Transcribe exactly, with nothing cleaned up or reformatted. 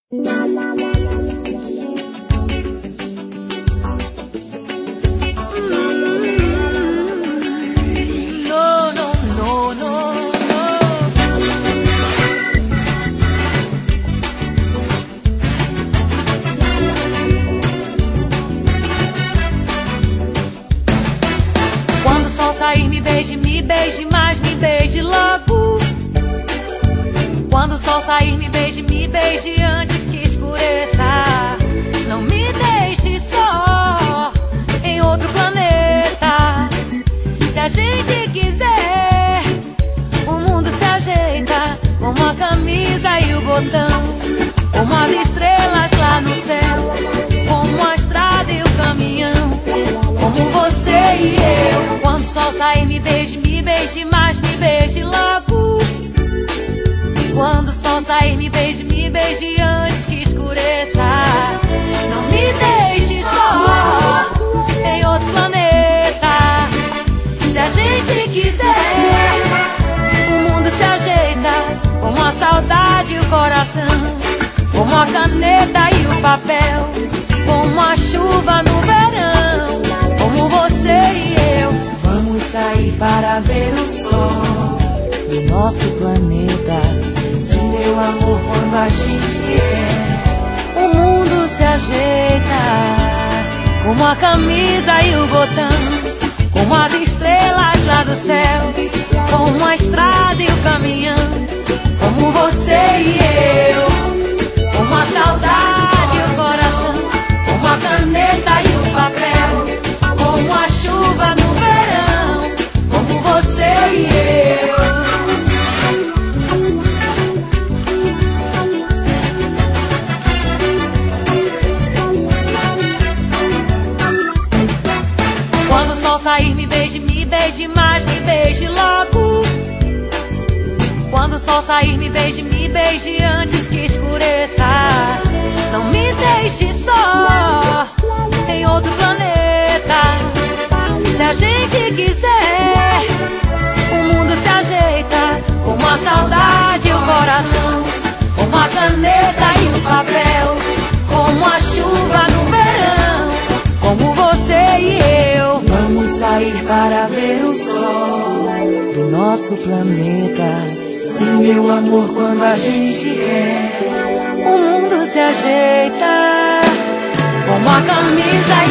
Sair, me beije, me beije mais, me beije logo. Quando o sol sair, me beije, me beije antes que escureça. Não me deixe só em outro planeta. Se a gente quiser, o mundo se ajeita, como a camisa e o botão, como as estrelas lá no céu, como a estrada e o caminhão, como você e eu. Quando o sol sair, me beije, me beije mais, me beije logo. Quando o sol sair, me beije, me beije antes que escureça. Não me deixe só em outro planeta. Se a gente quiser, o mundo se ajeita, como a saudade e o coração, como a caneta e o papel, como a chuva no verão, como você e eu. Vamos sair para ver o sol do nosso planeta. Se meu amor, quando a gente é, o mundo se ajeita, como a camisa e o botão, como as estrelas lá do céu, como a estrada e o caminhão, como você e eu, como a saudade e o coração, como a caneta e o papel, como a chuva no verão, como você e eu. Quando o sol sair, me beije, me beije mais, me beije logo. Quando o sol sair, me beije, me beije antes que escureça. Não me deixe só em outro planeta. Se a gente quiser, o mundo se ajeita, como a saudade e o coração, como a caneta e o papel, como a chuva no verão, como você e eu. Vamos sair para ver o sol do nosso planeta. Sim, meu amor, quando a gente quer, o mundo se ajeita, como a camisa